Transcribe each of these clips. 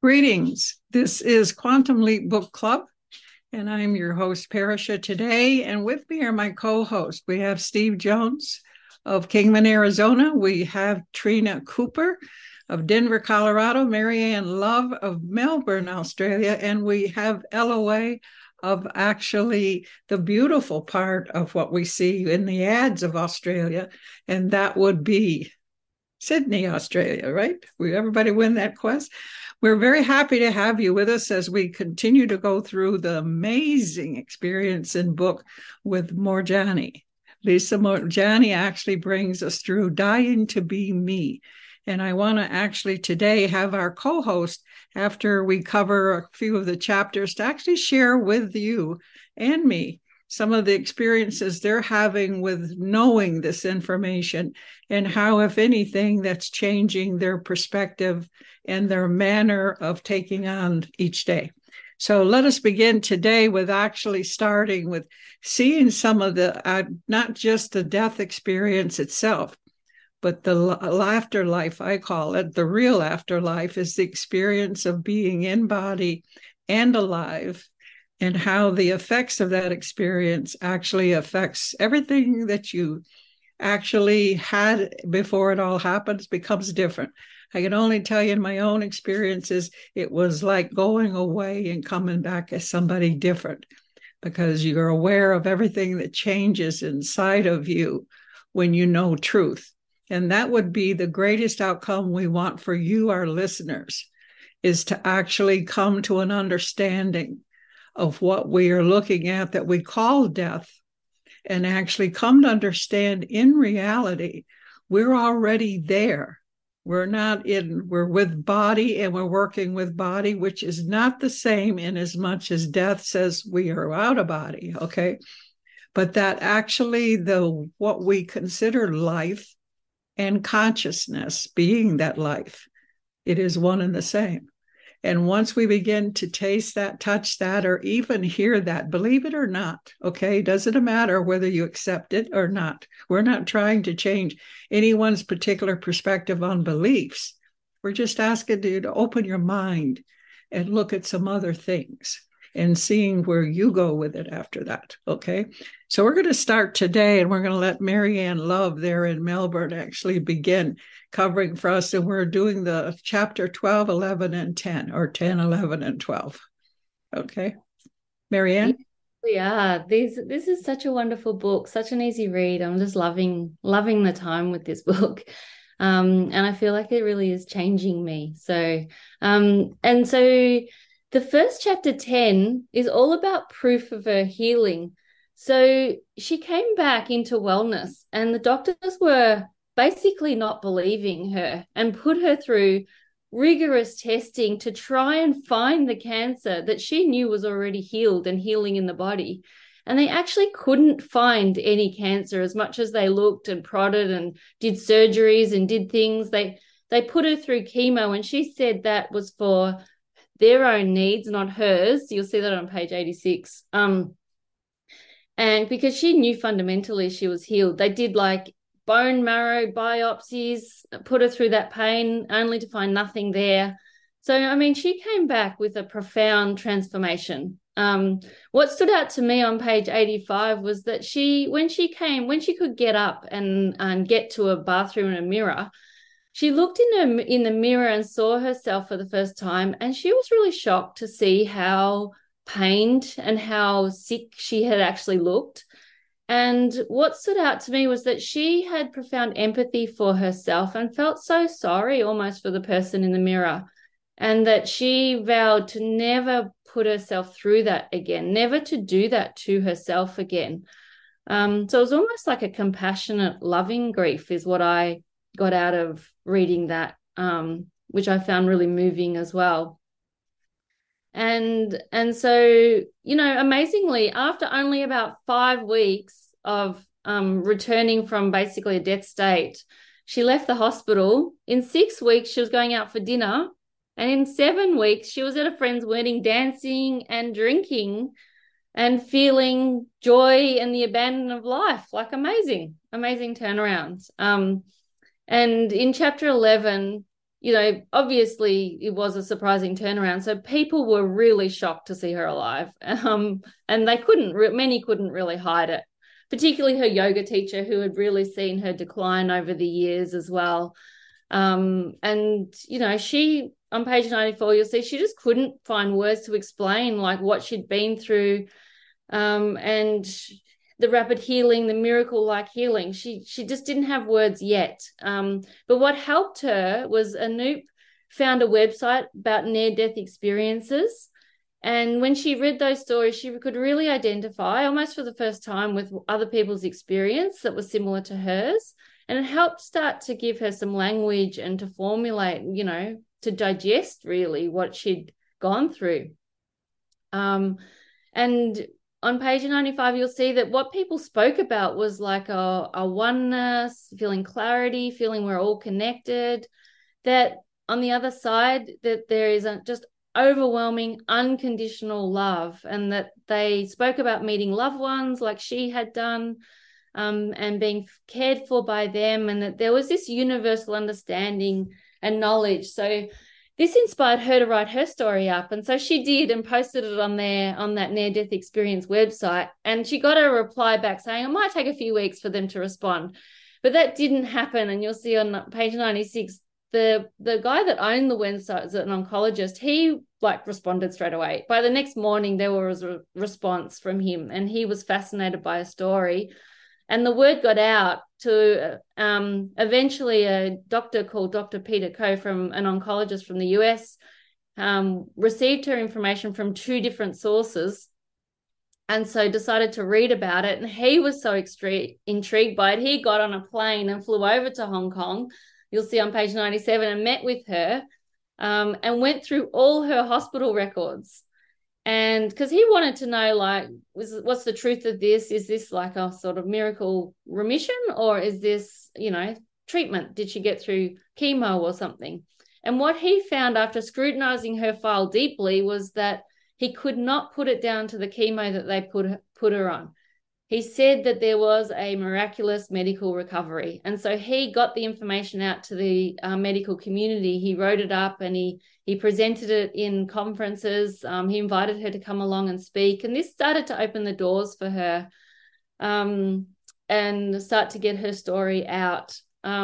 Greetings. This is Quantum Leap Book Club, and I'm your host, Parisha, today. And with me are my co-hosts. We have Steve Jones of Kingman, Arizona. We have Trina Cooper of Denver, Colorado, Marianne Love of Melbourne, Australia, and we have LOA of actually the beautiful part of what we see in the ads of Australia, and that would be Sydney, Australia, right? Everybody win that quest? We're very happy to have you with us as we continue to go through the amazing experience in book with Moorjani. Lisa Moorjani actually brings us through Dying to Be Me. And I want to actually today have our co-host, after we cover a few of the chapters, to actually share with you and me some of the experiences they're having with knowing this information and how, if anything, that's changing their perspective and their manner of taking on each day. So let us begin today with actually starting with seeing some of the, not just the death experience itself, but the afterlife, I call it. The real afterlife is the experience of being in body and alive, and how the effects of that experience actually affects everything that you actually had before it all happens becomes different. I can only tell you in my own experiences, it was like going away and coming back as somebody different, because you're aware of everything that changes inside of you when you know truth. And that would be the greatest outcome we want for you, our listeners, is to actually come to an understanding of what we are looking at that we call death, and actually come to understand in reality, we're already there. We're with body, and we're working with body, which is not the same in as much as death says we are out of body, okay? But that actually what we consider life and consciousness being that life, it is one and the same. And once we begin to taste that, touch that, or even hear that, believe it or not, okay, doesn't matter whether you accept it or not. We're not trying to change anyone's particular perspective on beliefs. We're just asking you to open your mind and look at some other things and seeing where you go with it after that, okay? So we're going to start today, and we're going to let Marianne Love there in Melbourne actually begin covering for us. And we're doing the chapter 12, 11, and 10, or 10, 11, and 12. Okay. Marianne? We are. This is such a wonderful book, such an easy read. I'm just loving the time with this book. And I feel like it really is changing me. And so the first chapter 10 is all about proof of her healing. So she came back into wellness, and the doctors were basically not believing her and put her through rigorous testing to try and find the cancer that she knew was already healed and healing in the body. And they actually couldn't find any cancer, as much as they looked and prodded and did surgeries and did things. They put her through chemo, and she said that was for their own needs, not hers. You'll see that on page 86. And because she knew fundamentally she was healed, they did like bone marrow biopsies, put her through that pain, only to find nothing there. So, I mean, she came back with a profound transformation. What stood out to me on page 85 was that when she could get up and get to a bathroom and a mirror, she looked in the mirror and saw herself for the first time, and she was really shocked to see how pained and how sick she had actually looked. And what stood out to me was that she had profound empathy for herself and felt so sorry almost for the person in the mirror, and that she vowed to never put herself through that again, never to do that to herself again. So it was almost like a compassionate, loving grief is what I got out of reading that, which I found really moving as well. And so, amazingly, after only about 5 weeks of returning from basically a death state, she left the hospital. In 6 weeks, she was going out for dinner. And in 7 weeks, she was at a friend's wedding, dancing and drinking and feeling joy and the abandon of life. Like amazing turnarounds. And in chapter 11, obviously it was a surprising turnaround. So people were really shocked to see her alive. And many couldn't really hide it, particularly her yoga teacher, who had really seen her decline over the years as well. And she, on page 94, you'll see she just couldn't find words to explain like what she'd been through, and the rapid healing, the miracle-like healing. She just didn't have words yet. But what helped her was Anoop found a website about near-death experiences. And when she read those stories, she could really identify, almost for the first time, with other people's experience that was similar to hers. And it helped start to give her some language and to formulate, to digest really what she'd gone through. And on page 95, you'll see that what people spoke about was like a oneness, feeling clarity, feeling we're all connected. That on the other side, that there is just overwhelming unconditional love, and that they spoke about meeting loved ones like she had done, and being cared for by them, and that there was this universal understanding and knowledge. So this inspired her to write her story up. And so she did, and posted it on that near-death experience website. And she got a reply back saying it might take a few weeks for them to respond. But that didn't happen. And you'll see on page 96, the guy that owned the website is an oncologist. He responded straight away. By the next morning, there was a response from him, and he was fascinated by a story. And the word got out to eventually a doctor called Dr. Peter Koh, from an oncologist from the US, received her information from 2 different sources, and so decided to read about it. And he was so intrigued by it, he got on a plane and flew over to Hong Kong, you'll see on page 97, and met with her, and went through all her hospital records. And because he wanted to know, what's the truth of this? Is this like a sort of miracle remission, or is this, treatment? Did she get through chemo or something? And what he found after scrutinizing her file deeply was that he could not put it down to the chemo that they put her on. He said that there was a miraculous medical recovery. And so he got the information out to the medical community. He wrote it up, and he presented it in conferences. He invited her to come along and speak. And this started to open the doors for her, and start to get her story out.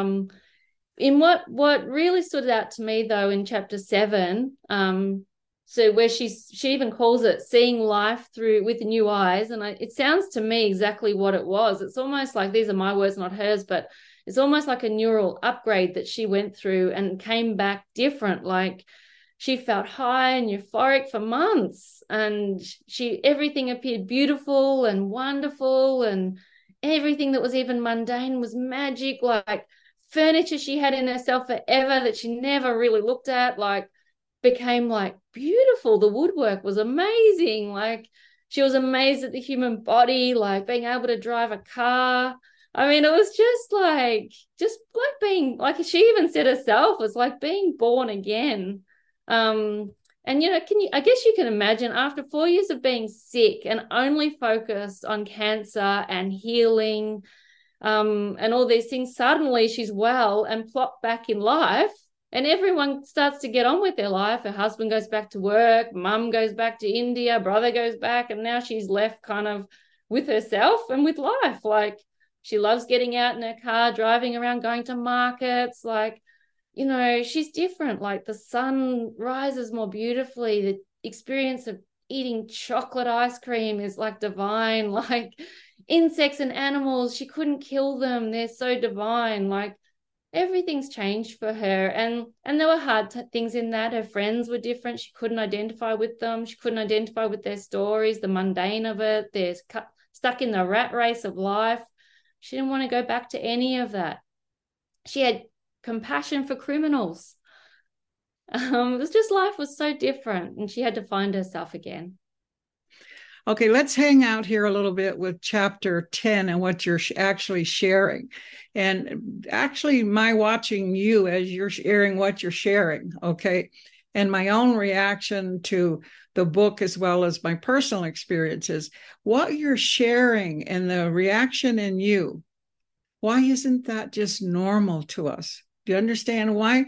In what really stood out to me, though, in chapter 7, so where she even calls it seeing life with new eyes. And it sounds to me exactly what it was. It's almost like, these are my words, not hers, but it's almost like a neural upgrade that she went through and came back different. Like, she felt high and euphoric for months, and everything appeared beautiful and wonderful, and everything that was even mundane was magic. Like, furniture she had in herself forever that she never really looked at, became beautiful. The woodwork was amazing. She was amazed at the human body, being able to drive a car. I mean, it was just being, she even said herself, was like being born again. And I guess you can imagine, after 4 years of being sick and only focused on cancer and healing, and all these things, suddenly she's well and plopped back in life. And everyone starts to get on with their life. Her husband goes back to work, mum goes back to India, brother goes back, and now she's left kind of with herself and with life. She loves getting out in her car, driving around, going to markets. She's different. The sun rises more beautifully. The experience of eating chocolate ice cream is divine. Insects and animals, she couldn't kill them. They're so divine. Everything's changed for her. And there were hard things in that. Her friends were different. She couldn't identify with them. She couldn't identify with their stories, the mundane of it. They're stuck in the rat race of life. She didn't want to go back to any of that. She had compassion for criminals. It was just, life was so different, and she had to find herself again. Okay, let's hang out here a little bit with chapter 10 and what you're actually sharing. And actually, my watching you as you're sharing what you're sharing, okay, and my own reaction to the book, as well as my personal experiences, what you're sharing and the reaction in you, why isn't that just normal to us? Do you understand why?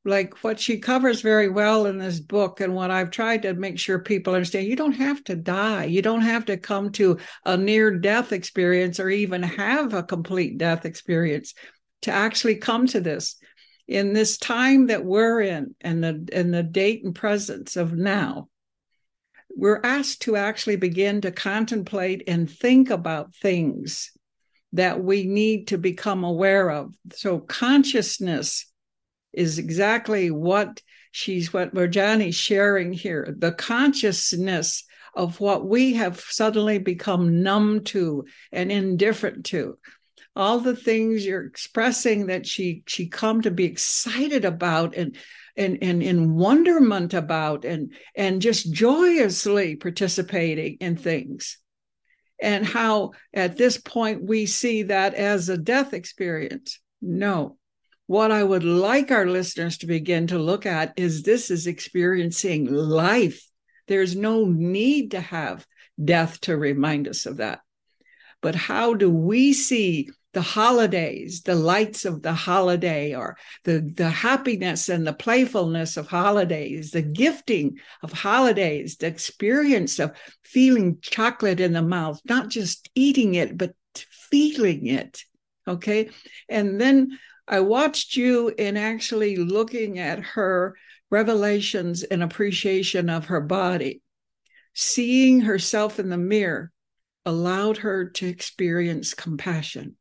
like what she covers very well in this book, and what I've tried to make sure people understand, you don't have to die. You don't have to come to a near-death experience or even have a complete death experience to actually come to this. In this time that we're in, and the date and presence of now, we're asked to actually begin to contemplate and think about things that we need to become aware of. So consciousness is exactly what Marjani's sharing here. The consciousness of what we have suddenly become numb to and indifferent to. All the things you're expressing that she come to be excited about and in wonderment about and just joyously participating in things. And how at this point we see that as a death experience. No. What I would like our listeners to begin to look at is this is experiencing life. There's no need to have death to remind us of that. But how do we see the holidays, the lights of the holiday, or the happiness and the playfulness of holidays, the gifting of holidays, the experience of feeling chocolate in the mouth, not just eating it, but feeling it, okay? And then I watched you in actually looking at her revelations and appreciation of her body. Seeing herself in the mirror allowed her to experience compassion.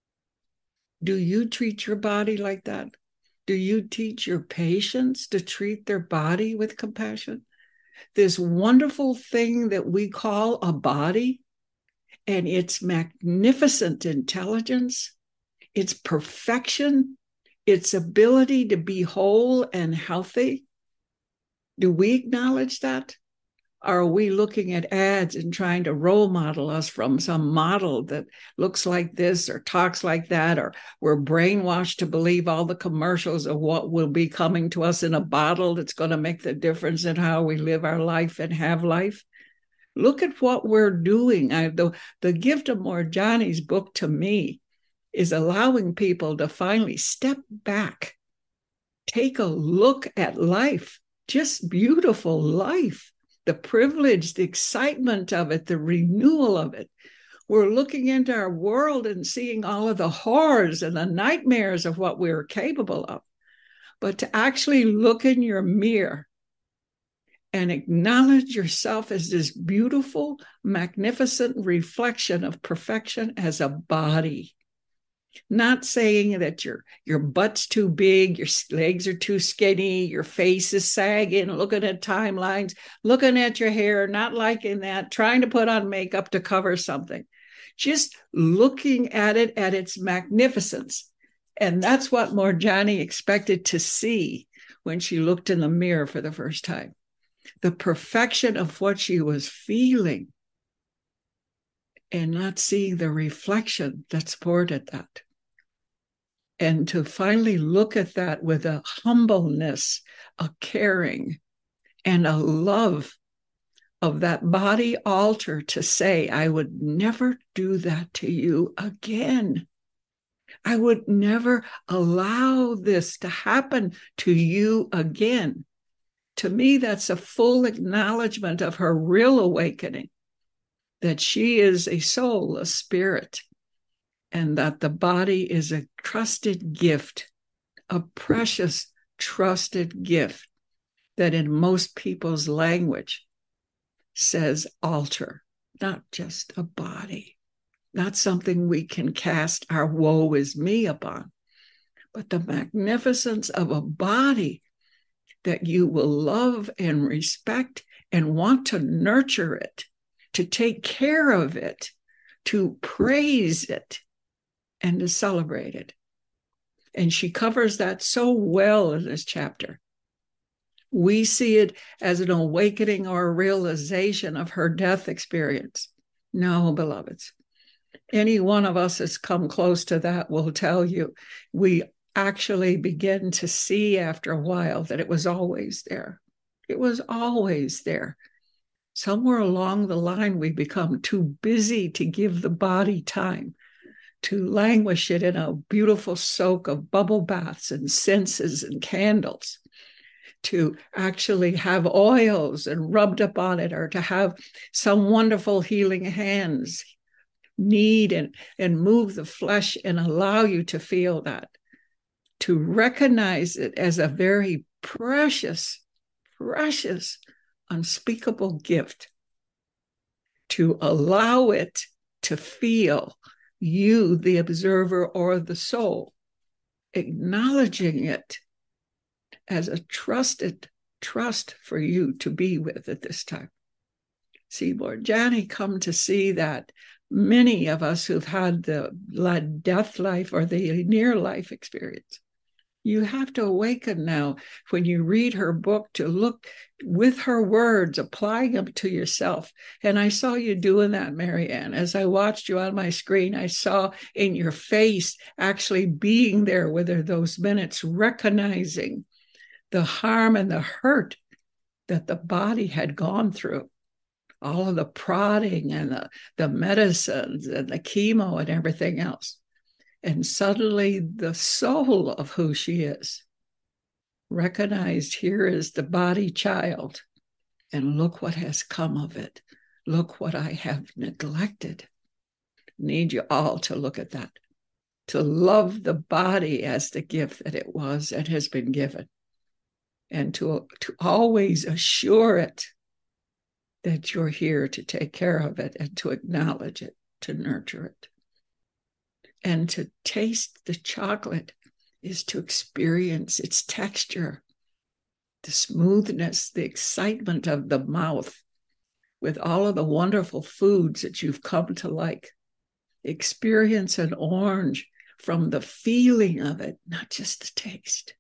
Do you treat your body like that? Do you teach your patients to treat their body with compassion? This wonderful thing that we call a body and its magnificent intelligence, its perfection, its ability to be whole and healthy. Do we acknowledge that? Or are we looking at ads and trying to role model us from some model that looks like this or talks like that, or we're brainwashed to believe all the commercials of what will be coming to us in a bottle that's going to make the difference in how we live our life and have life? Look at what we're doing. The gift of Marjani's book to me is allowing people to finally step back, take a look at life, just beautiful life. The privilege, the excitement of it, the renewal of it. We're looking into our world and seeing all of the horrors and the nightmares of what we're capable of. But to actually look in your mirror and acknowledge yourself as this beautiful, magnificent reflection of perfection as a body. Not saying that your butt's too big, your legs are too skinny, your face is sagging, looking at timelines, looking at your hair, not liking that, trying to put on makeup to cover something. Just looking at it at its magnificence. And that's what Marjani expected to see when she looked in the mirror for the first time. The perfection of what she was feeling, and not seeing the reflection that supported that. And to finally look at that with a humbleness, a caring, and a love of that body altar to say, I would never do that to you again. I would never allow this to happen to you again. To me, that's a full acknowledgement of her real awakening, that she is a soul, a spirit, and that the body is a trusted gift, a precious, trusted gift that in most people's language says altar, not just a body, not something we can cast our woe is me upon, but the magnificence of a body that you will love and respect and want to nurture it, to take care of it, to praise it, and to celebrate it. And she covers that so well in this chapter. We see it as an awakening or a realization of her death experience. No, beloveds. Any one of us that's come close to that will tell you we actually begin to see after a while that it was always there. It was always there. Somewhere along the line, we become too busy to give the body time to languish it in a beautiful soak of bubble baths and senses and candles, to actually have oils and rubbed up on it, or to have some wonderful healing hands knead and move the flesh and allow you to feel that, to recognize it as a very precious, precious, unspeakable gift, to allow it to feel you, the observer or the soul, acknowledging it as a trust for you to be with at this time. See, Morjani come to see that many of us who've had the death life or the near life experience, you have to awaken now when you read her book to look with her words, applying them to yourself. And I saw you doing that, Marianne. As I watched you on my screen, I saw in your face actually being there with her those minutes, recognizing the harm and the hurt that the body had gone through. All of the prodding and the medicines and the chemo and everything else. And suddenly the soul of who she is recognized, here is the body child, and look what has come of it. Look what I have neglected. Need you all to look at that, to love the body as the gift that it was and has been given, and to always assure it that you're here to take care of it and to acknowledge it, to nurture it. And to taste the chocolate is to experience its texture, the smoothness, the excitement of the mouth with all of the wonderful foods that you've come to like. Experience an orange from the feeling of it, not just the taste.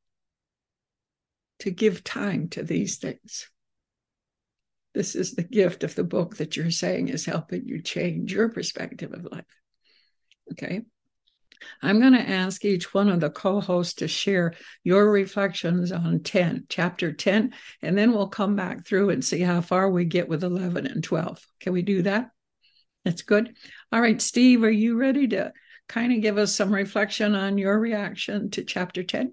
To give time to these things. This is the gift of the book that you're saying is helping you change your perspective of life. Okay. I'm going to ask each one of the co-hosts to share your reflections on chapter 10, and then we'll come back through and see how far we get with 11 and 12. Can we do that? That's good. All right, Steve, are you ready to kind of give us some reflection on your reaction to chapter 10?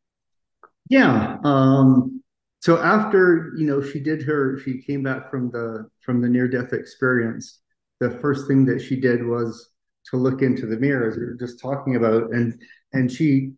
Yeah. So after, she came back from the near-death experience, the first thing that she did was to look into the mirror, as we were just talking about, and she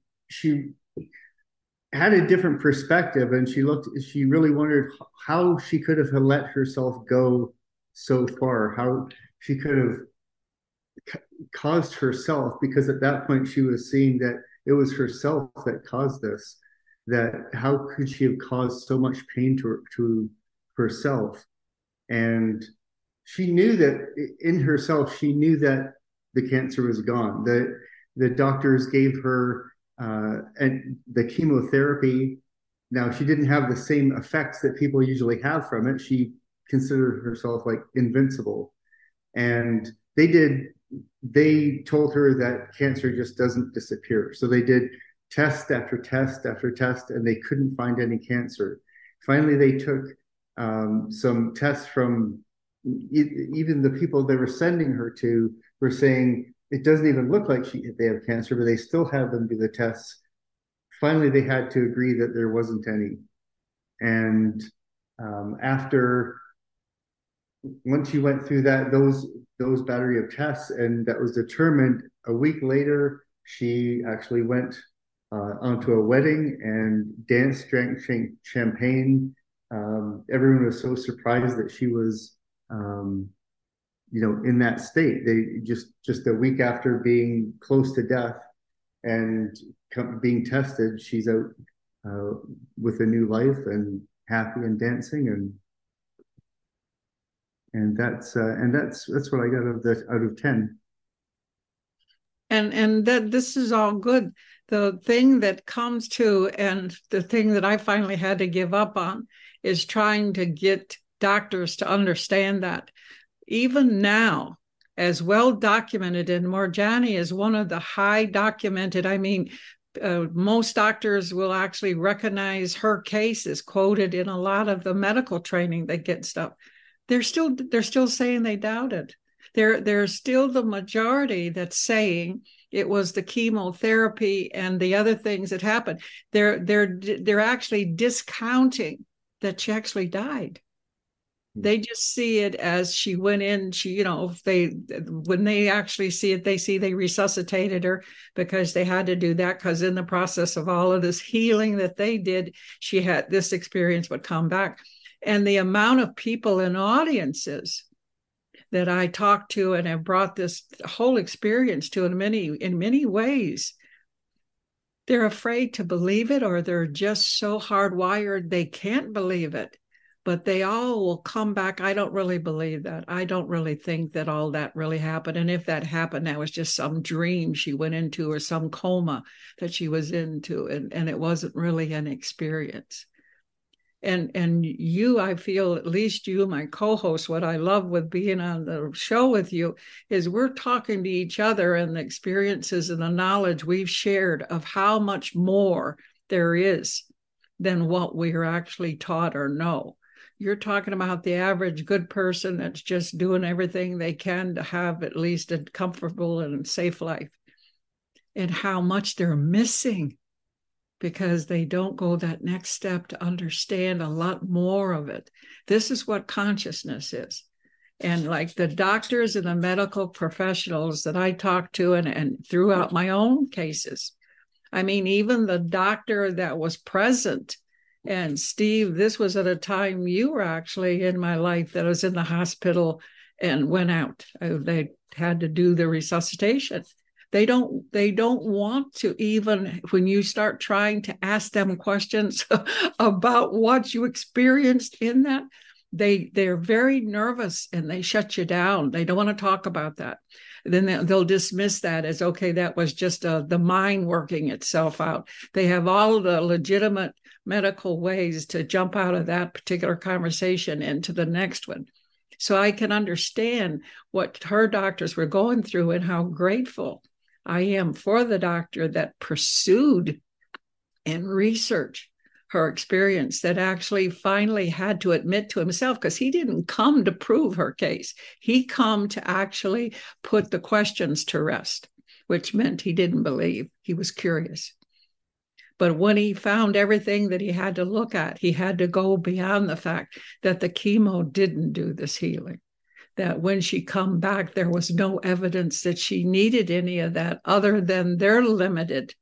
had a different perspective, and she really wondered how she could have let herself go so far, how she could have caused herself, because at that point she was seeing that it was herself that caused this, that how could she have caused so much pain to herself. And she knew that in herself, she knew that the cancer was gone. The doctors gave her and the chemotherapy. Now, she didn't have the same effects that people usually have from it. She considered herself like invincible. And they told her that cancer just doesn't disappear. So they did test after test after test, and they couldn't find any cancer. Finally, they took some tests from even the people they were sending her to were saying it doesn't even look like they have cancer, but they still have them do the tests. Finally, they had to agree that there wasn't any. And once she went through those battery of tests, and that was determined, a week later, she actually went onto a wedding and danced, drank champagne. Everyone was so surprised that she was in that state. They just a week after being close to death and being tested, she's out with a new life and happy and dancing, and that's what I got out of 10. And that this is all good. The thing that comes to, and the thing that I finally had to give up on, is trying to get doctors to understand that even now, as well documented, and Morjani is one of the high documented, most doctors will actually recognize her case is quoted in a lot of the medical training they get stuff. They're still saying they doubt it. There's still the majority that's saying it was the chemotherapy and the other things that happened. They're actually discounting that she actually died. They just see it as she went in. When they actually see it, they resuscitated her because they had to do that, because in the process of all of this healing that they did, she had this experience would come back. And the amount of people in audiences that I talked to and have brought this whole experience to in many ways, they're afraid to believe it, or they're just so hardwired they can't believe it. But they all will come back. I don't really believe that. I don't really think that all that really happened. And if that happened, that was just some dream she went into, or some coma that she was into, and it wasn't really an experience. And you, I feel, at least you, my co-host, what I love with being on the show with you is we're talking to each other, and the experiences and the knowledge we've shared of how much more there is than what we're actually taught or know. You're talking about the average good person that's just doing everything they can to have at least a comfortable and safe life, and how much they're missing because they don't go that next step to understand a lot more of it. This is what consciousness is. And like the doctors and the medical professionals that I talk to, and throughout my own cases, I mean, even the doctor that was present, and Steve, this was at a time you were actually in my life, that I was in the hospital and went out. They had to do the resuscitation. They don't want to, even when you start trying to ask them questions about what you experienced in that, they're very nervous and they shut you down. They don't want to talk about that. Then they'll dismiss that as, okay, that was just the mind working itself out. They have all the legitimate medical ways to jump out of that particular conversation into the next one. So I can understand what her doctors were going through, and how grateful I am for the doctor that pursued and researched her experience, that actually finally had to admit to himself, because he didn't come to prove her case. He come to actually put the questions to rest, which meant he didn't believe. He was curious. But when he found everything that he had to look at, he had to go beyond the fact that the chemo didn't do this healing. That when she come back, there was no evidence that she needed any of that, other than their limited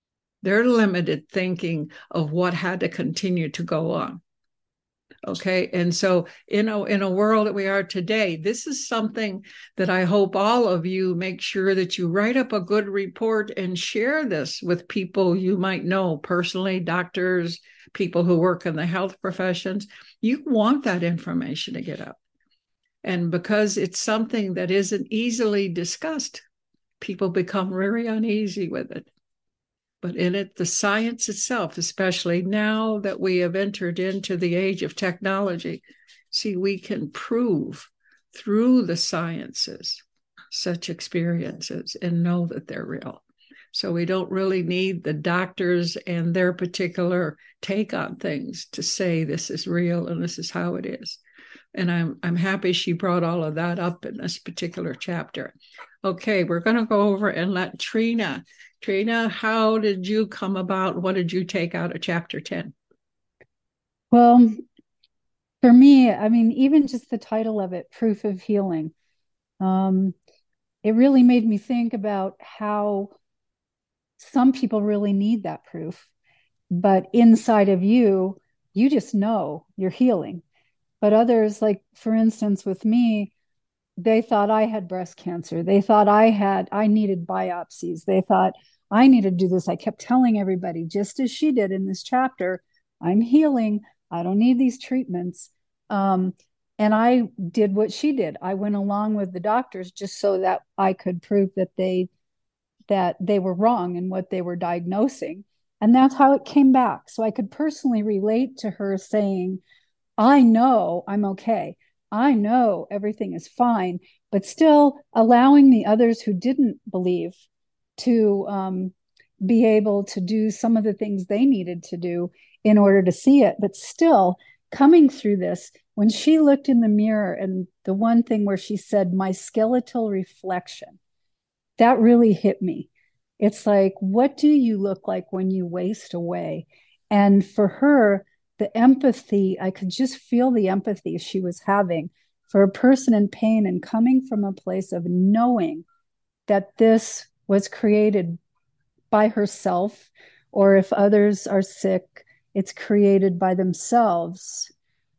thinking of what had to continue to go on. Okay. And so in a world that we are today, this is something that I hope all of you make sure that you write up a good report and share this with people you might know personally, doctors, people who work in the health professions. You want that information to get up. And because it's something that isn't easily discussed, people become very uneasy with it. But in it, the science itself, especially now that we have entered into the age of technology, see, we can prove through the sciences such experiences and know that they're real. So we don't really need the doctors and their particular take on things to say this is real and this is how it is. And I'm happy she brought all of that up in this particular chapter. Okay, we're going to go over and let Trina, how did you come about? What did you take out of chapter 10? Well, for me, I mean, even just the title of it, Proof of Healing, it really made me think about how some people really need that proof. But inside of you, you just know you're healing. But others, like for instance, with me, they thought I had breast cancer. They thought I needed biopsies. They thought I needed to do this. I kept telling everybody, just as she did in this chapter, I'm healing. I don't need these treatments. And I did what she did. I went along with the doctors just so that I could prove that they were wrong in what they were diagnosing. And that's how it came back. So I could personally relate to her saying, I know I'm okay. I know everything is fine, but still allowing the others who didn't believe to be able to do some of the things they needed to do in order to see it. But still, coming through this, when she looked in the mirror and the one thing where she said, my skeletal reflection, that really hit me. It's like, what do you look like when you waste away? And for her, the empathy, I could just feel the empathy she was having for a person in pain and coming from a place of knowing that this was created by herself, or if others are sick, it's created by themselves.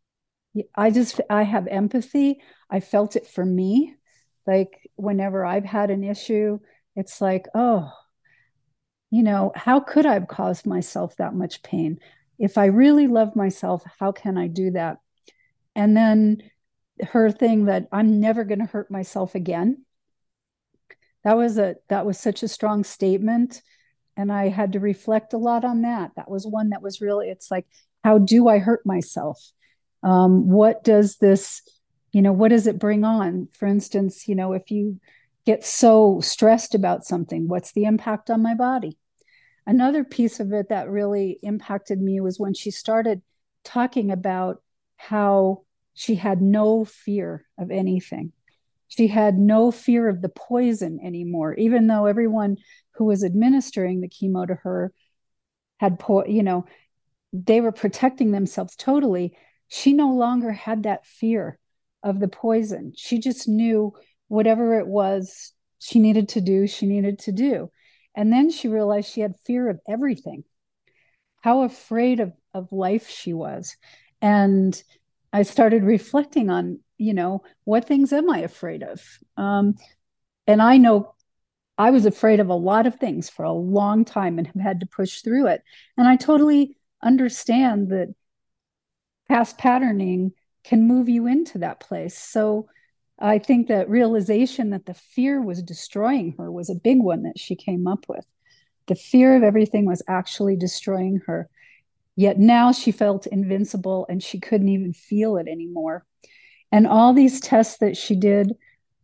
I have empathy. I felt it for me. Like whenever I've had an issue, it's like, oh, how could I have caused myself that much pain? If I really love myself, how can I do that? And then her thing that I'm never going to hurt myself again. That was such a strong statement. And I had to reflect a lot on that. That was one that was really, it's like, how do I hurt myself? What does this, what does it bring on? For instance, if you get so stressed about something, what's the impact on my body? Another piece of it that really impacted me was when she started talking about how she had no fear of anything. She had no fear of the poison anymore, even though everyone who was administering the chemo to her had, they were protecting themselves totally. She no longer had that fear of the poison. She just knew whatever it was she needed to do, she needed to do. And then she realized she had fear of everything, how afraid of life she was. And I started reflecting on, what things am I afraid of? And I know I was afraid of a lot of things for a long time and have had to push through it. And I totally understand that past patterning can move you into that place. So I think that realization that the fear was destroying her was a big one that she came up with. The fear of everything was actually destroying her. Yet now she felt invincible and she couldn't even feel it anymore. And all these tests that she did,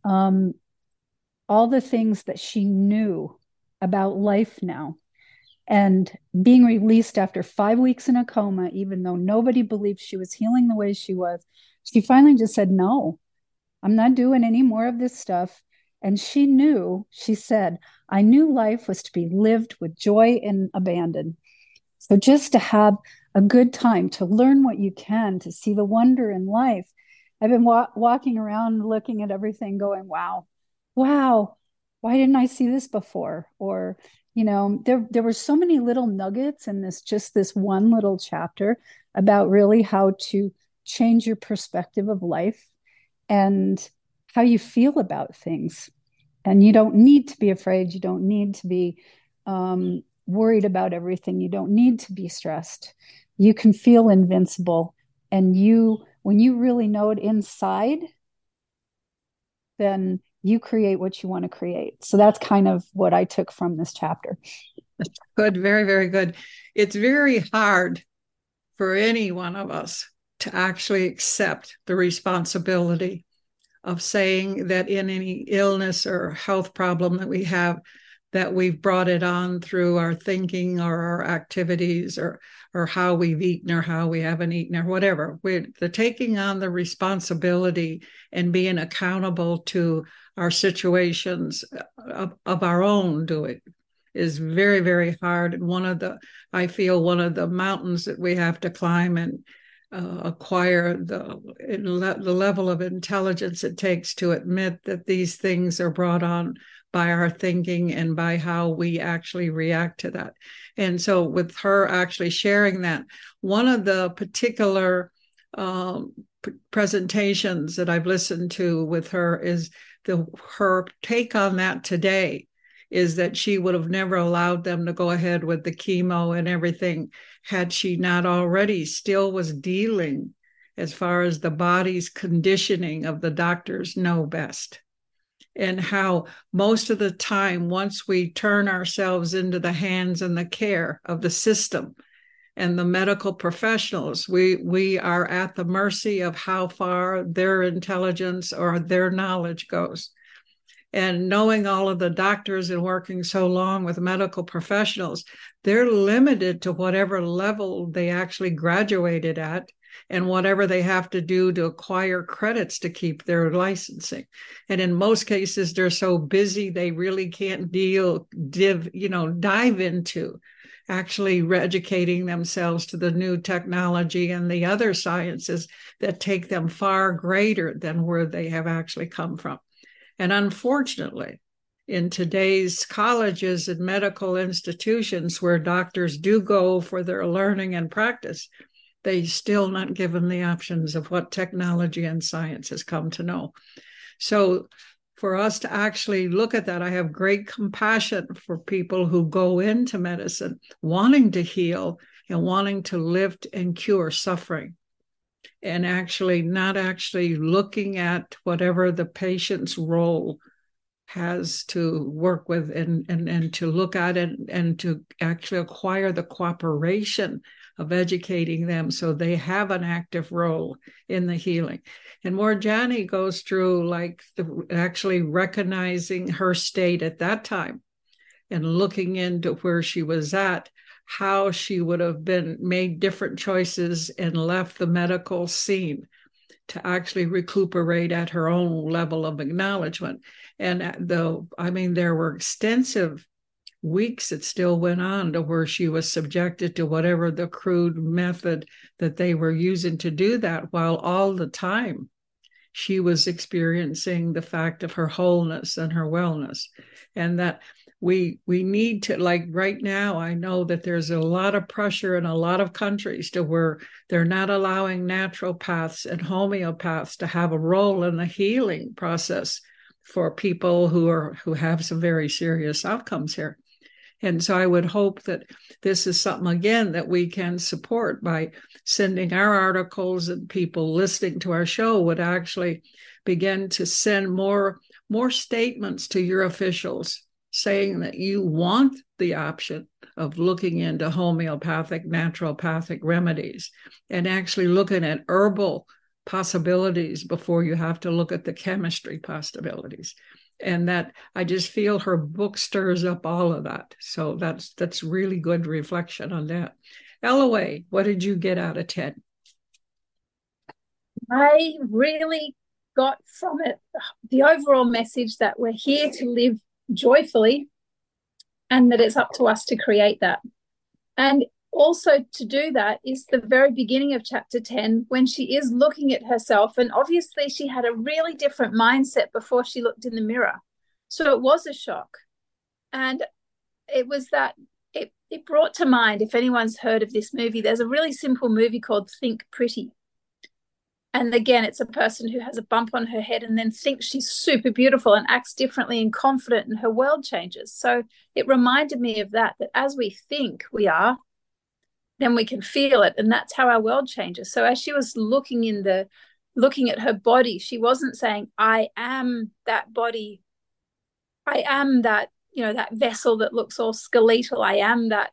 all the things that she knew about life now, and being released after 5 weeks in a coma, even though nobody believed she was healing the way she was, she finally just said, no, I'm not doing any more of this stuff. And she said, I knew life was to be lived with joy and abandon. So just to have a good time, to learn what you can, to see the wonder in life. I've been walking around looking at everything going, wow, why didn't I see this before? Or, there were so many little nuggets in this one little chapter about really how to change your perspective of life and how you feel about things. And you don't need to be afraid. You don't need to be worried about everything. You don't need to be stressed. You can feel invincible. And when you really know it inside, then you create what you want to create. So that's kind of what I took from this chapter. Good. Very, very good. It's very hard for any one of us to actually accept the responsibility of saying that in any illness or health problem that we have, that we've brought it on through our thinking or our activities or how we've eaten or how we haven't eaten or whatever. The taking on the responsibility and being accountable to our situations of our own doing is very, very hard. And I feel one of the mountains that we have to climb and acquire the level of intelligence it takes to admit that these things are brought on by our thinking and by how we actually react to that. And so with her actually sharing that, one of the particular presentations that I've listened to with her is her take on that today is that she would have never allowed them to go ahead with the chemo and everything had she not already still was dealing as far as the body's conditioning of the doctors know best. And how most of the time, once we turn ourselves into the hands and the care of the system and the medical professionals, we are at the mercy of how far their intelligence or their knowledge goes. And knowing all of the doctors and working so long with medical professionals, they're limited to whatever level they actually graduated at and whatever they have to do to acquire credits to keep their licensing. And in most cases, they're so busy they really can't dive into actually educating themselves to the new technology and the other sciences that take them far greater than where they have actually come from. And unfortunately, in today's colleges and medical institutions where doctors do go for their learning and practice, they still not given the options of what technology and science has come to know. So for us to actually look at that, I have great compassion for people who go into medicine wanting to heal and wanting to lift and cure suffering, and actually not actually looking at whatever the patient's role has to work with and to look at it and to actually acquire the cooperation of educating them so they have an active role in the healing. And Moorjani goes through actually recognizing her state at that time and looking into where she was at, how she would have been made different choices and left the medical scene to actually recuperate at her own level of acknowledgement. And there were extensive weeks it still went on to where she was subjected to whatever the crude method that they were using to do that, while all the time she was experiencing the fact of her wholeness and her wellness. And that we need to, like right now, I know that there's a lot of pressure in a lot of countries to where they're not allowing naturopaths and homeopaths to have a role in the healing process for people who have some very serious outcomes here. And so I would hope that this is something, again, that we can support by sending our articles, and people listening to our show would actually begin to send more statements to your officials saying that you want the option of looking into homeopathic, naturopathic remedies and actually looking at herbal possibilities before you have to look at the chemistry possibilities. And that I just feel her book stirs up all of that. So that's really good reflection on that. Eloise, what did you get out of 10? I really got from it the overall message that we're here to live joyfully and that it's up to us to create that. And also to do that is the very beginning of chapter 10, when she is looking at herself, and obviously she had a really different mindset before she looked in the mirror. So it was a shock. And it was that it brought to mind, if anyone's heard of this movie, there's a really simple movie called Think Pretty. And again, it's a person who has a bump on her head and then thinks she's super beautiful and acts differently and confident, and her world changes. So it reminded me of that as we think we are, then we can feel it. And that's how our world changes. So as she was looking at her body, she wasn't saying, I am that body. I am that, that vessel that looks all skeletal. I am that.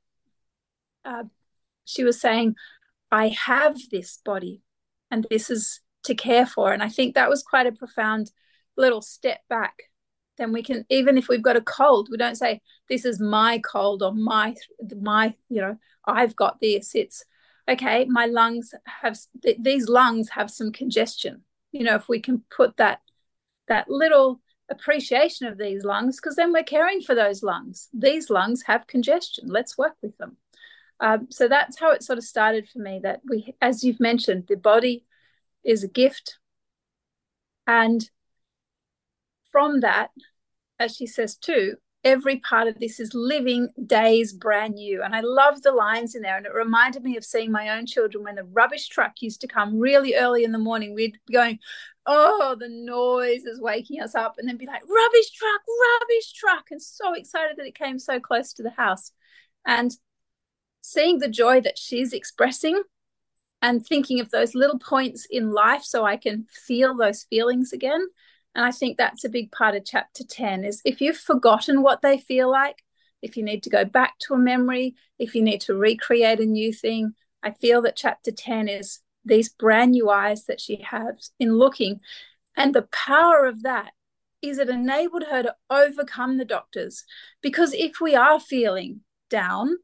She was saying, I have this body and this is to care for. And I think that was quite a profound little step back. Then we can, even if we've got a cold, we don't say, this is my cold or my, I've got this. It's okay. My lungs these lungs have some congestion. If we can put that little appreciation of these lungs, because then we're caring for those lungs. These lungs have congestion. Let's work with them. So that's how it sort of started for me, that we, as you've mentioned, the body is a gift. And from that, as she says too, every part of this is living days brand new. And I love the lines in there. And it reminded me of seeing my own children when the rubbish truck used to come really early in the morning. We'd be going, oh, the noise is waking us up. And then be like, rubbish truck. And so excited that it came so close to the house. And seeing the joy that she's expressing and thinking of those little points in life so I can feel those feelings again. And I think that's a big part of chapter 10 is if you've forgotten what they feel like, if you need to go back to a memory, if you need to recreate a new thing, I feel that chapter 10 is these brand new eyes that she has in looking. And the power of that is it enabled her to overcome the doctors. Because if we are feeling down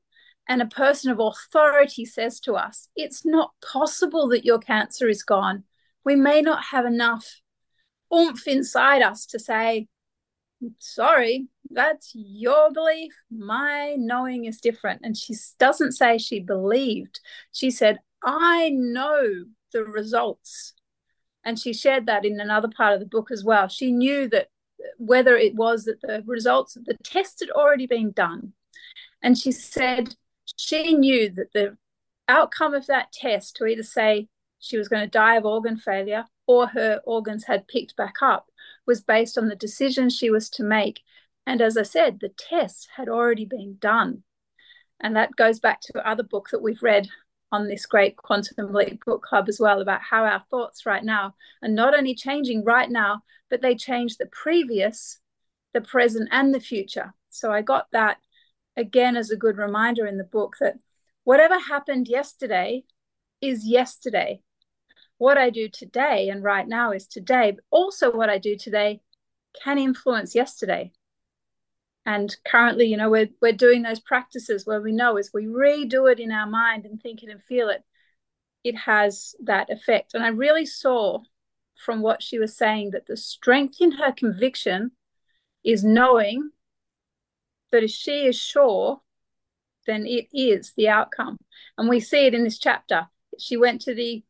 and a person of authority says to us, it's not possible that your cancer is gone, we may not have enough oomph inside us to say, sorry, that's your belief. My knowing is different. And she doesn't say she believed. She said, I know the results. And she shared that in another part of the book as well. She knew that whether it was that the results of the test had already been done. And she said she knew that the outcome of that test, to either say she was going to die of organ failure or her organs had picked back up, was based on the decision she was to make. And as I said, the tests had already been done. And that goes back to other book that we've read on this great Quantum Leap book club as well, about how our thoughts right now are not only changing right now, but they change the previous, the present, and the future. So I got that again as a good reminder in the book that whatever happened yesterday is yesterday. What I do today and right now is today, but also what I do today can influence yesterday. And currently, you know, we're doing those practices where we know as we redo it in our mind and think it and feel it, it has that effect. And I really saw from what she was saying that the strength in her conviction is knowing that if she is sure, then it is the outcome. And we see it in this chapter. She went to the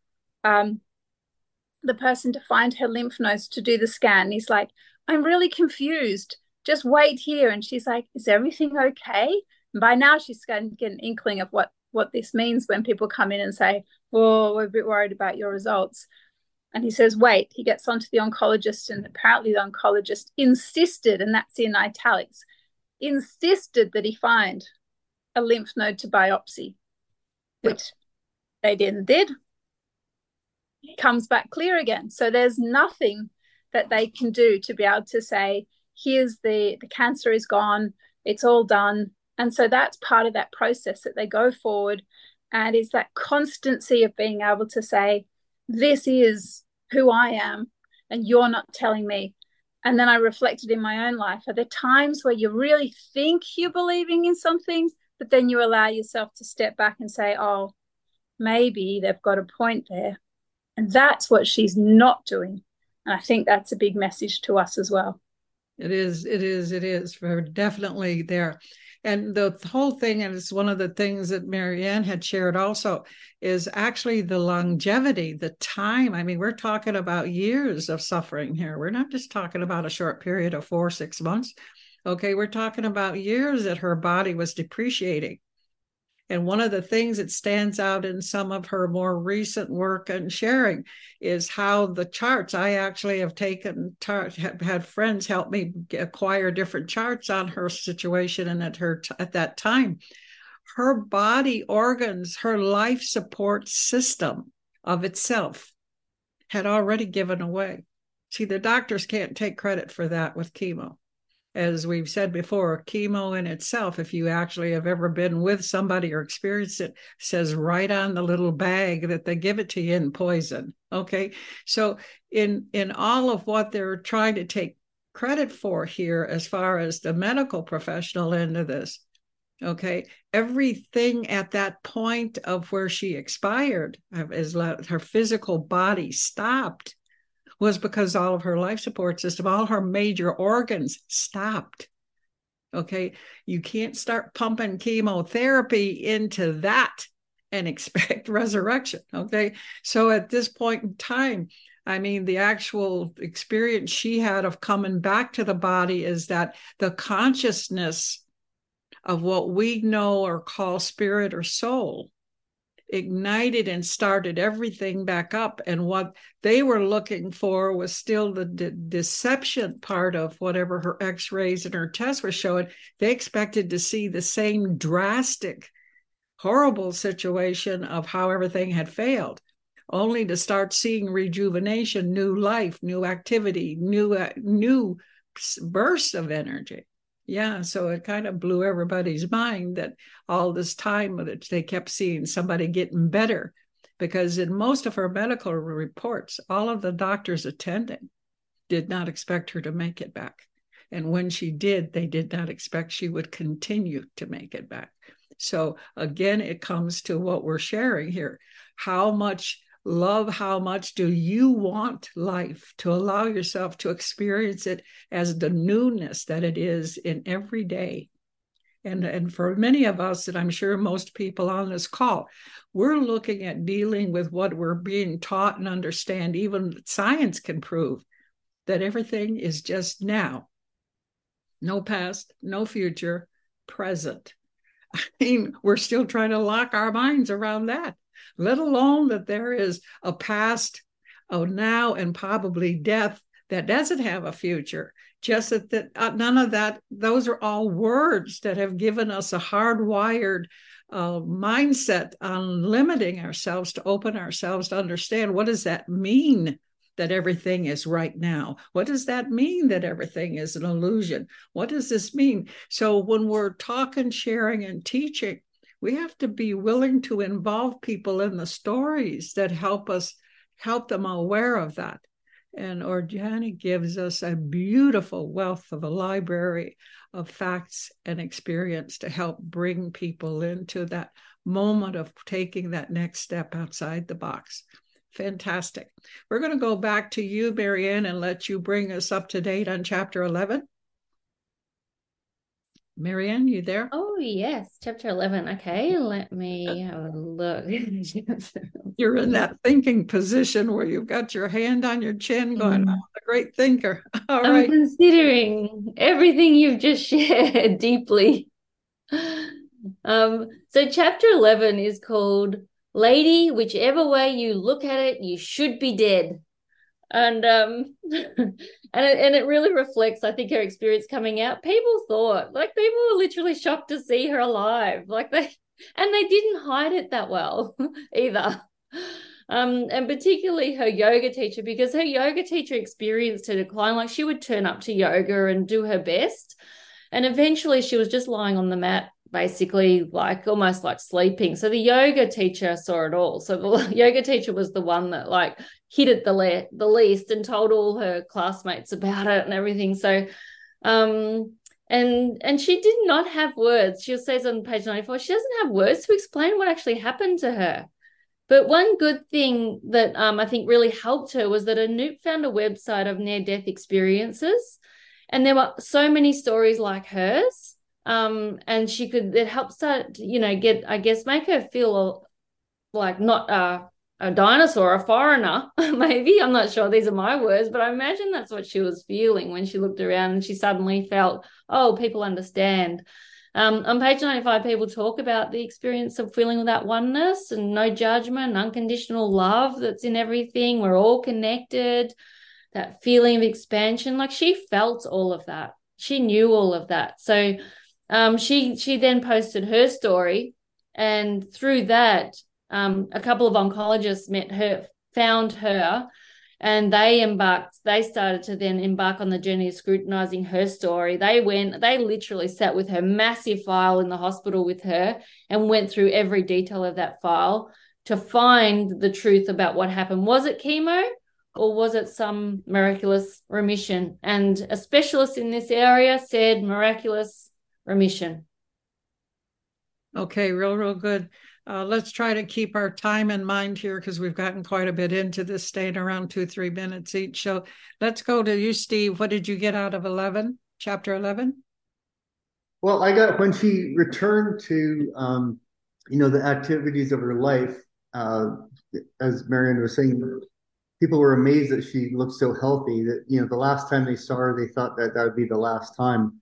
person to find her lymph nodes to do the scan. He's like, I'm really confused. Just wait here. And she's like, is everything okay? And by now she's going to get an inkling of what this means when people come in and say, oh, we're a bit worried about your results. And he says, wait. He gets onto the oncologist, and apparently the oncologist insisted, and that's in italics, insisted that he find a lymph node to biopsy, which they did. It comes back clear again. So there's nothing that they can do to be able to say, here's the cancer is gone, it's all done. And so that's part of that process that they go forward, and is that constancy of being able to say, this is who I am, and you're not telling me. And then I reflected in my own life, are there times where you really think you're believing in something, but then you allow yourself to step back and say, oh, maybe they've got a point there. And that's what she's not doing. And I think that's a big message to us as well. It is for definitely there. And the whole thing, and it's one of the things that Marianne had shared also, is actually the longevity, the time. I mean, we're talking about years of suffering here. We're not just talking about a short period of 4 or 6 months. Okay, we're talking about years that her body was depreciating. And one of the things that stands out in some of her more recent work and sharing is how the charts, I actually have taken, had friends help me acquire different charts on her situation. And at that time, her body organs, her life support system of itself had already given away. See, the doctors can't take credit for that with chemo. As we've said before, chemo in itself, if you actually have ever been with somebody or experienced it, says right on the little bag that they give it to you in poison. Okay. So in all of what they're trying to take credit for here, as far as the medical professional end of this, okay, everything at that point of where she expired, is her physical body stopped, was because all of her life support system, all her major organs stopped. Okay, you can't start pumping chemotherapy into that and expect resurrection. Okay, so at this point in time, I mean, the actual experience she had of coming back to the body is that the consciousness of what we know or call spirit or soul ignited and started everything back up. And what they were looking for was still the deception part of whatever her x-rays and her tests were showing. They expected to see the same drastic, horrible situation of how everything had failed, only to start seeing rejuvenation, new life, new activity, new bursts of energy. Yeah, so it kind of blew everybody's mind that all this time that they kept seeing somebody getting better, because in most of her medical reports, all of the doctors attending did not expect her to make it back. And when she did, they did not expect she would continue to make it back. So again, it comes to what we're sharing here. How much love, how much do you want life to allow yourself to experience it as the newness that it is in every day? And for many of us, and I'm sure most people on this call, we're looking at dealing with what we're being taught and understand. Even science can prove that everything is just now. No past, no future, present. I mean, we're still trying to lock our minds around that, let alone that there is a past, a now, and probably death that doesn't have a future. Just that none of that, those are all words that have given us a hardwired mindset on limiting ourselves to open ourselves to understand what does that mean that everything is right now? What does that mean that everything is an illusion? What does this mean? So when we're talking, sharing, and teaching, we have to be willing to involve people in the stories that help them aware of that. And Organic gives us a beautiful wealth of a library of facts and experience to help bring people into that moment of taking that next step outside the box. Fantastic. We're going to go back to you, Marianne, and let you bring us up to date on chapter 11. Marianne, you there? Oh, yes. Chapter 11. Okay, let me have a look. You're in that thinking position where you've got your hand on your chin going, oh, a great thinker. All I'm right. considering everything you've just shared deeply. So chapter 11 is called Lady, Whichever Way You Look at It, You Should Be Dead. And and it really reflects, I think, her experience coming out. People were literally shocked to see her alive. They didn't hide it that well either. And particularly her yoga teacher, because her yoga teacher experienced her decline. Like, she would turn up to yoga and do her best, and eventually she was just lying on the mat, basically almost like sleeping. So the yoga teacher saw it all. So the yoga teacher was the one that hid it the least and told all her classmates about it and everything. So and she did not have words. She says on page 94, she doesn't have words to explain what actually happened to her. But one good thing that I think really helped her was that Anoop found a website of near-death experiences, and there were so many stories like hers. And it helps her, make her feel like not a dinosaur, a foreigner, maybe. I'm not sure, these are my words, but I imagine that's what she was feeling when she looked around and she suddenly felt, oh, people understand. On page 95, people talk about the experience of feeling that oneness and no judgment, unconditional love that's in everything. We're all connected, that feeling of expansion. Like, she felt all of that. She knew all of that. So she then posted her story, and through that, a couple of oncologists found her, and they started to then embark on the journey of scrutinizing her story. They literally sat with her, massive file in the hospital with her, and went through every detail of that file to find the truth about what happened. Was it chemo, or was it some miraculous remission? And a specialist in this area said miraculous remission. Okay, real good. Let's try to keep our time in mind here, because we've gotten quite a bit into this, staying around 2-3 minutes each. So let's go to you, Steve. What did you get out of chapter 11? Well, when she returned to, the activities of her life, as Marianne was saying, people were amazed that she looked so healthy, that, the last time they saw her, they thought that would be the last time.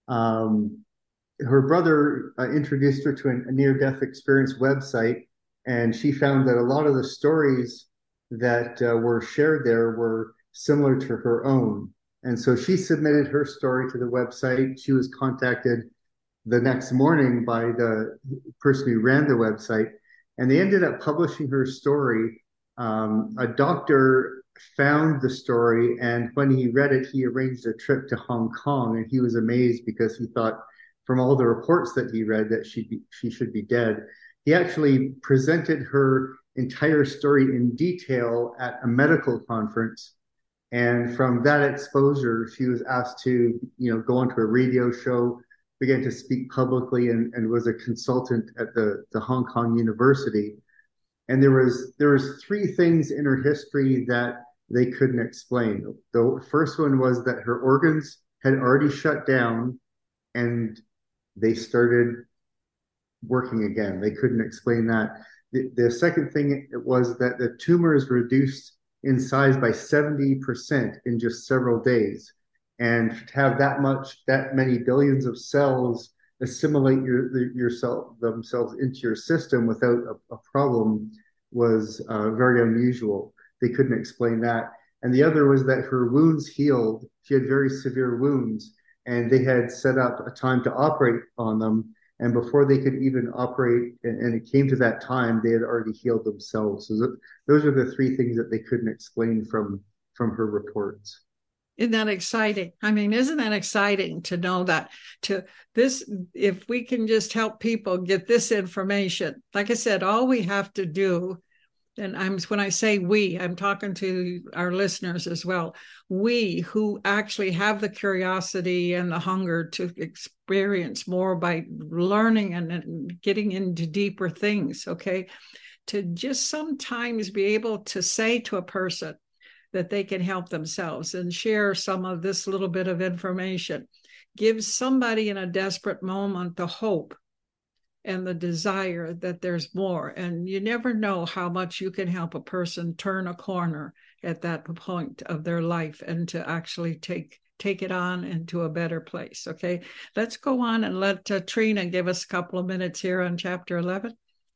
Her brother introduced her to a near-death experience website, and she found that a lot of the stories that were shared there were similar to her own. And so she submitted her story to the website. She was contacted the next morning by the person who ran the website, and they ended up publishing her story. A doctor found the story, and when he read it, he arranged a trip to Hong Kong, and he was amazed because he thought, from all the reports that he read, that she should be dead. He actually presented her entire story in detail at a medical conference. And from that exposure, she was asked to, go onto a radio show. began to speak publicly and was a consultant at the Hong Kong University. And there was three things in her history that they couldn't explain. The first one was that her organs had already shut down and they started working again. They couldn't explain that. The second thing was that the tumor is reduced in size by 70% in just several days. And to have that many billions of cells assimilate themselves into your system without a problem was very unusual. They couldn't explain that. And the other was that her wounds healed. She had very severe wounds, and they had set up a time to operate on them. And before they could even operate, and it came to that time, they had already healed themselves. So those are the three things that they couldn't explain from her reports. Isn't that exciting? I mean, isn't that exciting to know that if we can just help people get this information, like I said, all we have to do, and when I say we, I'm talking to our listeners as well. We who actually have the curiosity and the hunger to experience more by learning and getting into deeper things, okay? To just sometimes be able to say to a person that they can help themselves and share some of this little bit of information gives somebody in a desperate moment the hope and the desire that there's more. And you never know how much you can help a person turn a corner at that point of their life and to actually take it on into a better place. Okay, let's go on and let Trina give us a couple of minutes here on chapter 11.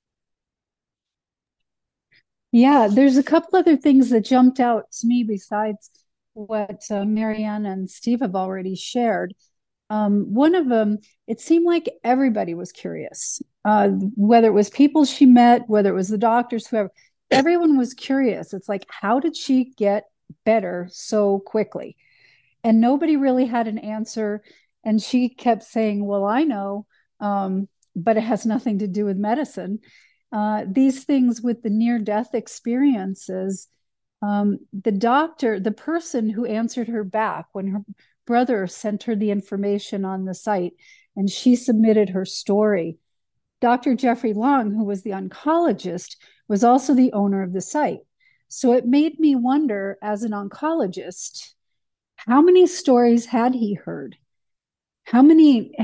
Yeah, there's a couple other things that jumped out to me besides what Marianne and Steve have already shared. One of them, it seemed like everybody was curious, whether it was people she met, whether it was the doctors, whoever, everyone was curious. It's like, how did she get better so quickly? And nobody really had an answer. And she kept saying, well, I know, but it has nothing to do with medicine. These things with the near-death experiences, the person who answered her back when her brother sent her the information on the site and she submitted her story, Dr. Jeffrey Long, who was the oncologist, was also the owner of the site. So it made me wonder, as an oncologist, how many stories had he heard? How many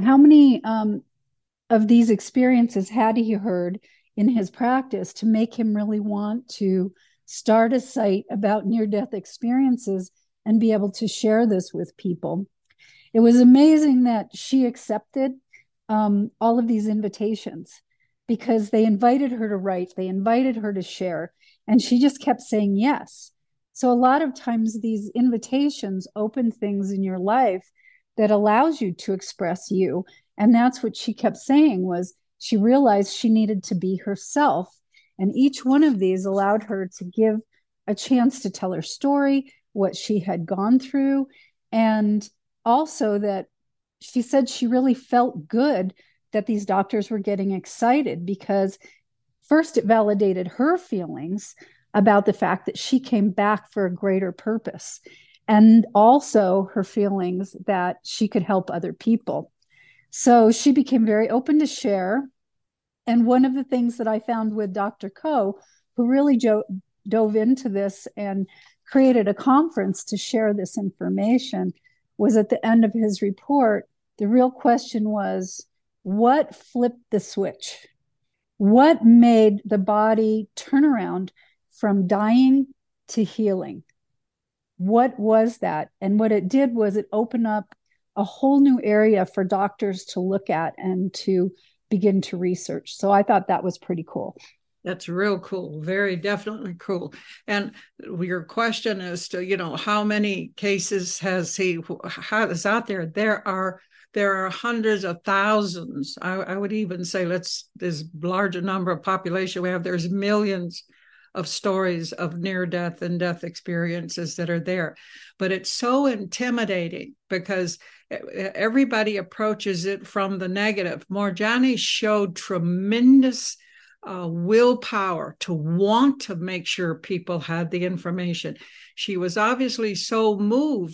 of these experiences had he heard in his practice to make him really want to start a site about near-death experiences and be able to share this with people? It was amazing that she accepted all of these invitations because they invited her to write, they invited her to share, and she just kept saying yes. So a lot of times these invitations open things in your life that allows you to express you. And that's what she kept saying, was she realized she needed to be herself. And each one of these allowed her to give a chance to tell her story, what she had gone through. And also that she said she really felt good that these doctors were getting excited, because first it validated her feelings about the fact that she came back for a greater purpose, and also her feelings that she could help other people. So she became very open to share. And one of the things that I found with Dr. Ko, who really dove into this and created a conference to share this information, was at the end of his report, the real question was, what flipped the switch? What made the body turn around from dying to healing? What was that? And what it did was it opened up a whole new area for doctors to look at and to begin to research. So I thought that was pretty cool. That's real cool. Very definitely cool. And your question as to, how many cases has out there? There are hundreds of thousands. I would even say, there's larger number of population we have. There's millions of stories of near-death and death experiences that are there. But it's so intimidating because everybody approaches it from the negative. Moorjani showed tremendous willpower to want to make sure people had the information. She was obviously so moved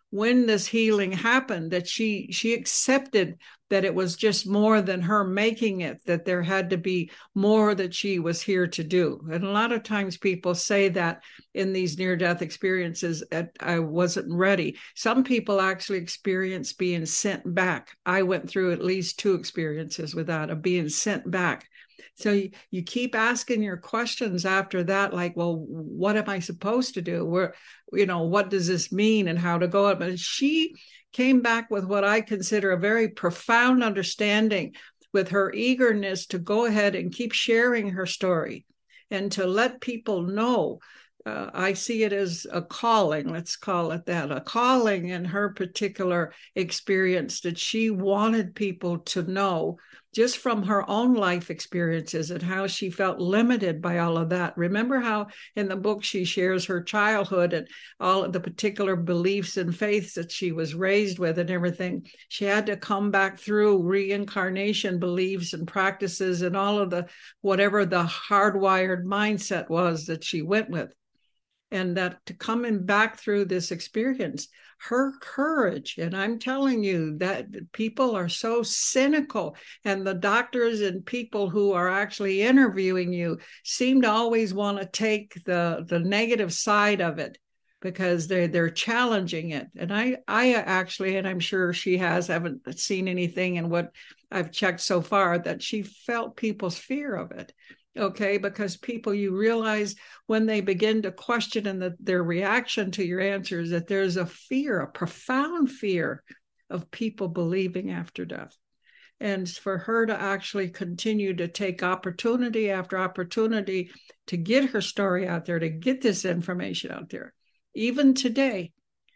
when this healing happened, that she accepted that it was just more than her making it, that there had to be more that she was here to do. And a lot of times people say that in these near-death experiences, I wasn't ready. Some people actually experience being sent back. I went through at least 2 experiences with that, of being sent back. So you keep asking your questions after that, like, well, what am I supposed to do? Where, what does this mean and how to go? But she came back with what I consider a very profound understanding, with her eagerness to go ahead and keep sharing her story and to let people know. I see it as a calling, let's call it that, a calling in her particular experience, that she wanted people to know, just from her own life experiences and how she felt limited by all of that. Remember how in the book she shares her childhood and all of the particular beliefs and faiths that she was raised with and everything. She had to come back through reincarnation beliefs and practices and all of the, whatever the hardwired mindset was that she went with. And that to coming back through this experience, her courage, and I'm telling you that people are so cynical, and the doctors and people who are actually interviewing you seem to always want to take the negative side of it, because they're challenging it. And I actually, and I'm sure she haven't seen anything in what I've checked so far, that she felt people's fear of it. Okay, because people, you realize when they begin to question and their reaction to your answers, that there's a fear, a profound fear of people believing after death. And for her to actually continue to take opportunity after opportunity to get her story out there, to get this information out there, even today,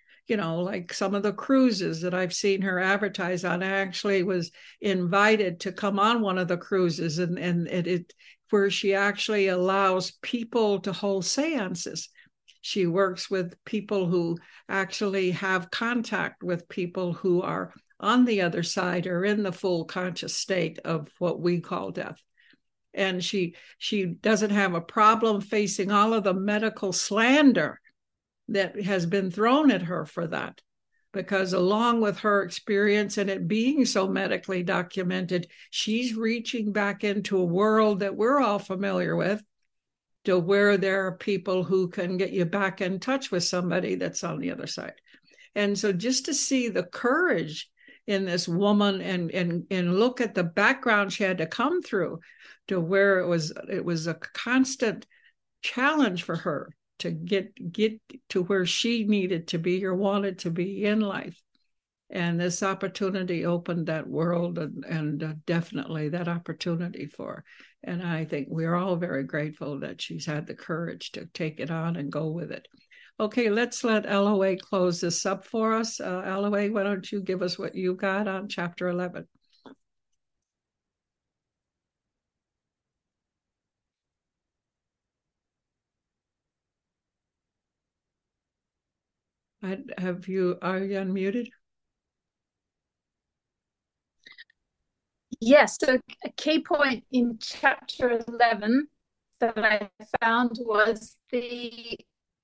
like some of the cruises that I've seen her advertise on. I actually was invited to come on one of the cruises, and it where she actually allows people to hold seances. She works with people who actually have contact with people who are on the other side or in the full conscious state of what we call death. And she doesn't have a problem facing all of the medical slander that has been thrown at her for that, because along with her experience and it being so medically documented, she's reaching back into a world that we're all familiar with, to where there are people who can get you back in touch with somebody that's on the other side. And so just to see the courage in this woman and look at the background she had to come through, to where it was a constant challenge for her to get to where she needed to be or wanted to be in life. And this opportunity opened that world and definitely that opportunity for her. And I think we're all very grateful that she's had the courage to take it on and go with it. Okay, let's let LOA close this up for us. LOA, why don't you give us what you got on chapter 11? Are you unmuted? Yes, so a key point in chapter 11 that I found was the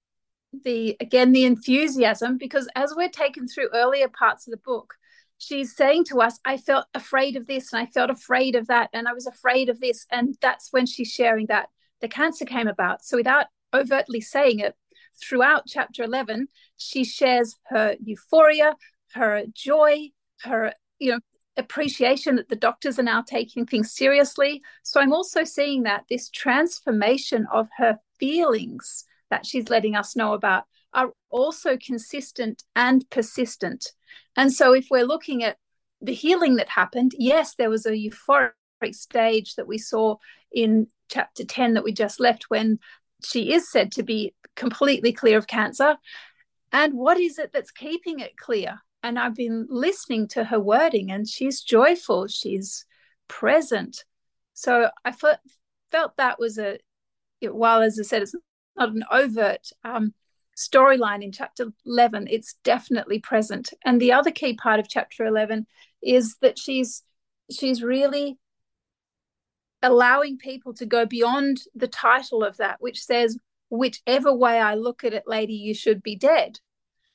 enthusiasm, because as we're taken through earlier parts of the book, she's saying to us, I felt afraid of this and I felt afraid of that and I was afraid of this. And that's when she's sharing that the cancer came about. So without overtly saying it, throughout chapter 11, she shares her euphoria, her joy, her appreciation that the doctors are now taking things seriously. So I'm also seeing that this transformation of her feelings that she's letting us know about are also consistent and persistent. And so if we're looking at the healing that happened, yes, there was a euphoric stage that we saw in chapter 10 that we just left, when she is said to be completely clear of cancer. And what is it that's keeping it clear? And I've been listening to her wording, and she's joyful, she's present. So I felt that was while, as I said, it's not an overt storyline in chapter 11, it's definitely present. And the other key part of chapter 11 is that she's really allowing people to go beyond the title of that, which says, whichever way I look at it, lady, you should be dead.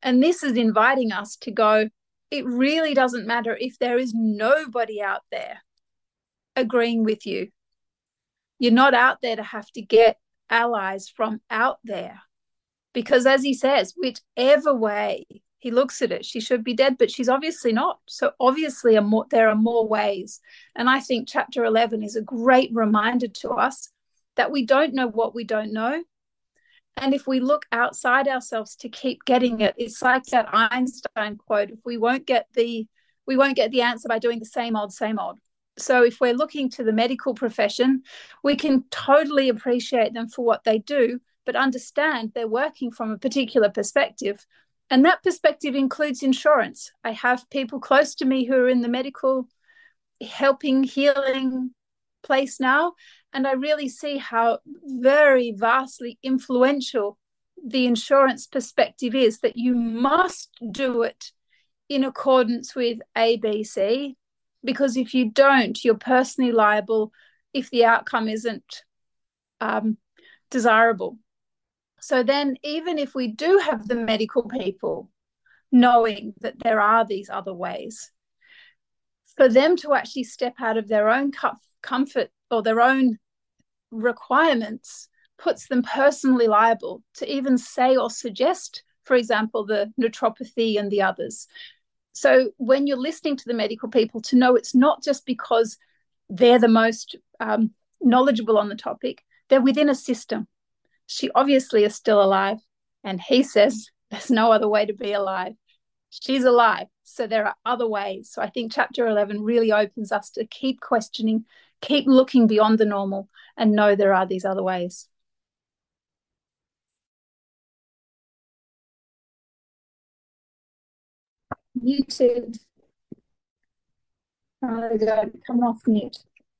And this is inviting us to go, it really doesn't matter if there is nobody out there agreeing with you. You're not out there to have to get allies from out there. Because as he says, whichever way he looks at it, she should be dead, but she's obviously not. So obviously there are more ways. And I think chapter 11 is a great reminder to us that we don't know what we don't know. And if we look outside ourselves to keep getting it, it's like that Einstein quote, if we won't get the answer by doing the same old, same old. So if we're looking to the medical profession, we can totally appreciate them for what they do, but understand they're working from a particular perspective. And that perspective includes insurance. I have people close to me who are in the medical helping, healing place now. And I really see how very vastly influential the insurance perspective is, that you must do it in accordance with ABC, because if you don't, you're personally liable if the outcome isn't desirable. So then, even if we do have the medical people knowing that there are these other ways, for them to actually step out of their own comfort or their own requirements puts them personally liable to even say or suggest, for example, the naturopathy and the others. So when you're listening to the medical people, to know it's not just because they're the most knowledgeable on the topic, they're within a system. She obviously is still alive, and he says there's no other way to be alive. She's alive, so there are other ways. So I think chapter 11 really opens us to keep questioning, keep looking beyond the normal, and know there are these other ways. Muted. Come off mute.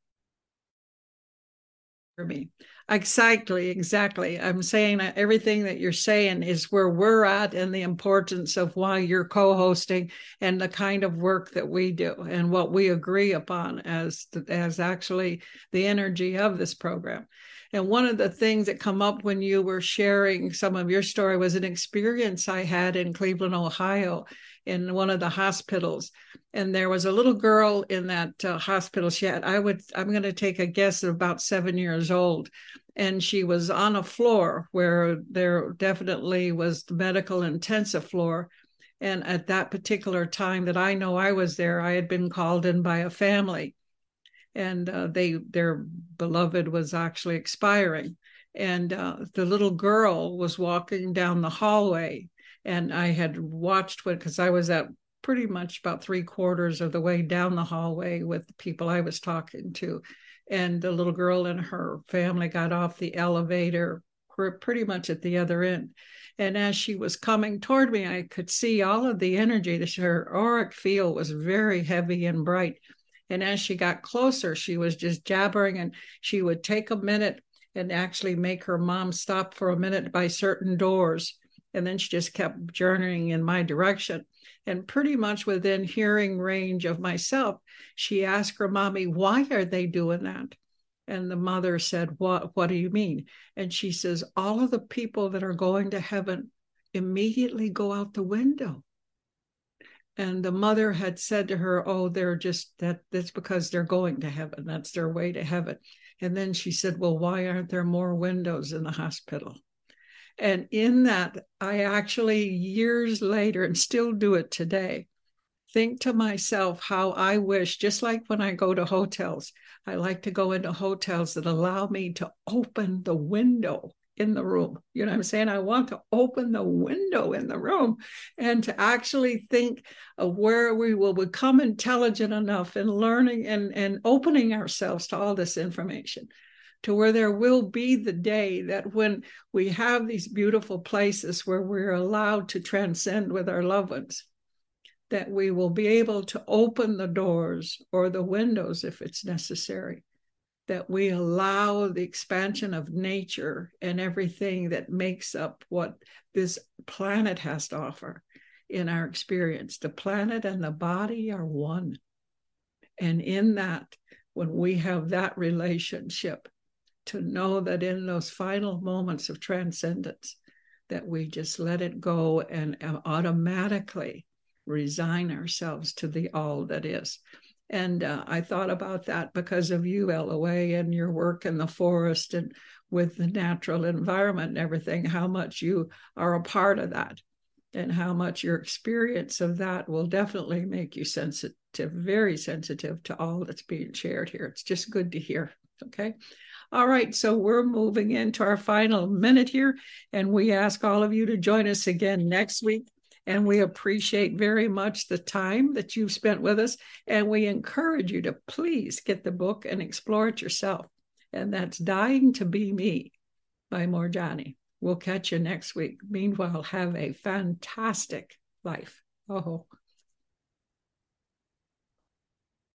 For me. Exactly. I'm saying that everything that you're saying is where we're at, and the importance of why you're co-hosting and the kind of work that we do and what we agree upon as actually the energy of this program. And one of the things that come up when you were sharing some of your story was an experience I had in Cleveland, Ohio, in one of the hospitals. And there was a little girl in that hospital. I'm going to take a guess of about 7 years old. And she was on a floor where there definitely was the medical intensive floor. And at that particular time that I know I was there, I had been called in by a family. And their beloved was actually expiring. And the little girl was walking down the hallway. And I had watched because I was at pretty much about 3/4 of the way down the hallway with the people I was talking to. And the little girl and her family got off the elevator pretty much at the other end. And as she was coming toward me, I could see all of the energy. Her auric field was very heavy and bright. And as she got closer, she was just jabbering, and she would take a minute and actually make her mom stop for a minute by certain doors. And then she just kept journeying in my direction. And pretty much within hearing range of myself, she asked her mommy, why are they doing that? And the mother said, what do you mean? And she says, all of the people that are going to heaven immediately go out the window. And the mother had said to her, oh, that's because they're going to heaven. That's their way to heaven. And then she said, well, why aren't there more windows in the hospital? And in that, I actually years later, and still do it today, think to myself how I wish, just like when I go to hotels, I like to go into hotels that allow me to open the window in the room. You know what I'm saying? I want to open the window in the room and to actually think of where we will become intelligent enough in learning and opening ourselves to all this information, to where there will be the day that when we have these beautiful places where we're allowed to transcend with our loved ones, that we will be able to open the doors or the windows if it's necessary, that we allow the expansion of nature and everything that makes up what this planet has to offer in our experience. The planet and the body are one. And in that, when we have that relationship, to know that in those final moments of transcendence, that we just let it go and automatically resign ourselves to the all that is. And I thought about that because of you, LOA, and your work in the forest and with the natural environment and everything, how much you are a part of that, and how much your experience of that will definitely make you sensitive, very sensitive to all that's being shared here. It's just good to hear. Okay. All right. So we're moving into our final minute here, and we ask all of you to join us again next week. And we appreciate very much the time that you've spent with us. And we encourage you to please get the book and explore it yourself. And that's Dying to Be Me by Moorjani. We'll catch you next week. Meanwhile, have a fantastic life. Oh.